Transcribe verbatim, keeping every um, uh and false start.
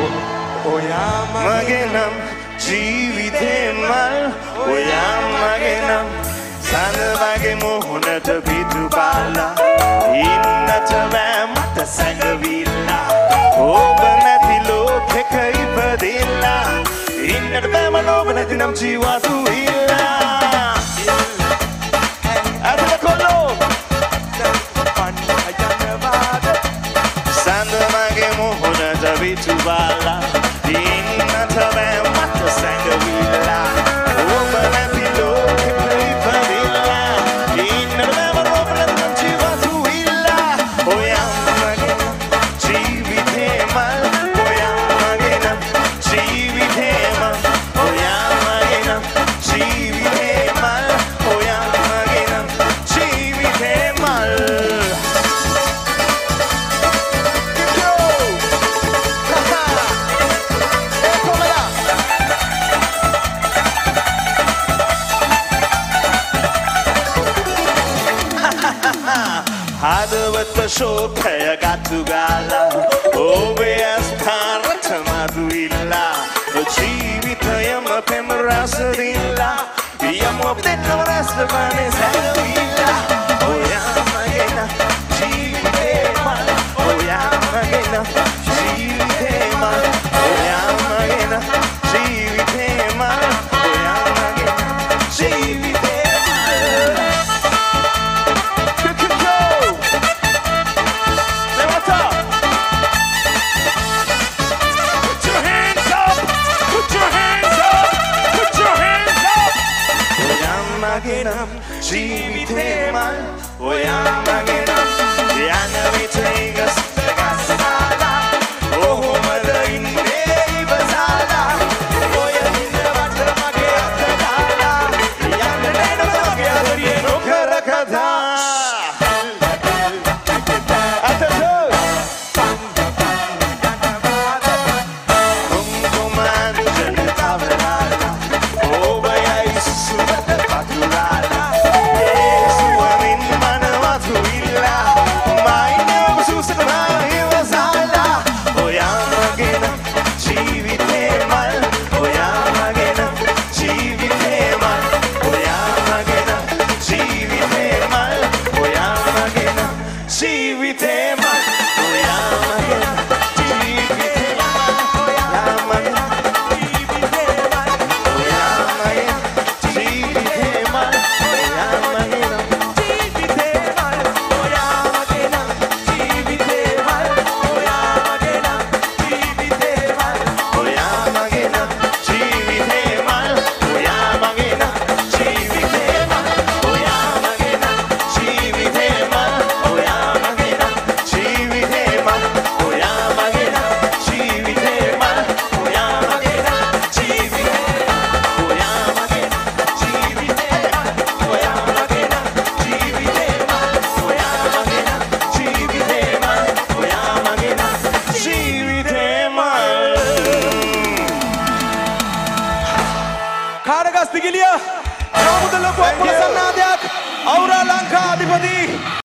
ඔයා මගේ නම් ජීවිතේ මල් ඔයා මගේ නම් සඳ වගේ මොහොනට පිටු පාලා ඉන්නට බෑ මට සැඟවිලා ඔබ නැති ලෝකෙක ඉපදිලා ඉන්නට බෑ මට ඔබ නැති නම් ජීවතු ඉල්ලා අදල කොල්ලෝ සඳ වගේ මොහොනට පිටු පාලා ඉන්නට බෑ මට සැඟවිලා ඔබ නැති ලෝකෙක ඉපදිලා ඉන්නට බෑ මට ඔබ නැති නම් ජීවතු ඉල්ලා ඔයා මගේ නම් ජීවිතේ මල් ඔයා මගේ නම් ජීවිතේ මල් ඔයා මගේ නම් ජීවිතේ මල් ඔයා මගේ නම් ජීවිතේ මල් හදවත ශෝකය ගතු ගාලා ඔබේ අස්ථානට මතු ඉල්ලා ජීවිතයම පෙම රස දිල්ලා යමු අප දෙන්නම රස වනේ සැලවිලා ඔයා මගේ නම් ජීවිතේ මල් ඔයා මගේ නම් ජීවිතේ මල් ඔයා මගේ නම් ජීවිතේ මල් ඔයා මගේ නම් ජීවිතේ මල් ජීවිතේ මල් ඔයා මගේ නම් යන විට ඉගස් ගස්සලා ඔහොමද ඉන්නේ ඉවසලා ඔය ඉන්නවට මගේ අත දාලා යන්න නෑ නම මගේ අදරියේ නොකර කතා අතෝ කොම්කොමන් ජනතාවලා ඔබයි සුබත පතුලා Karagasti Gilia, Ramudalu Popula Sanadyak, Aura Lanka Adipati.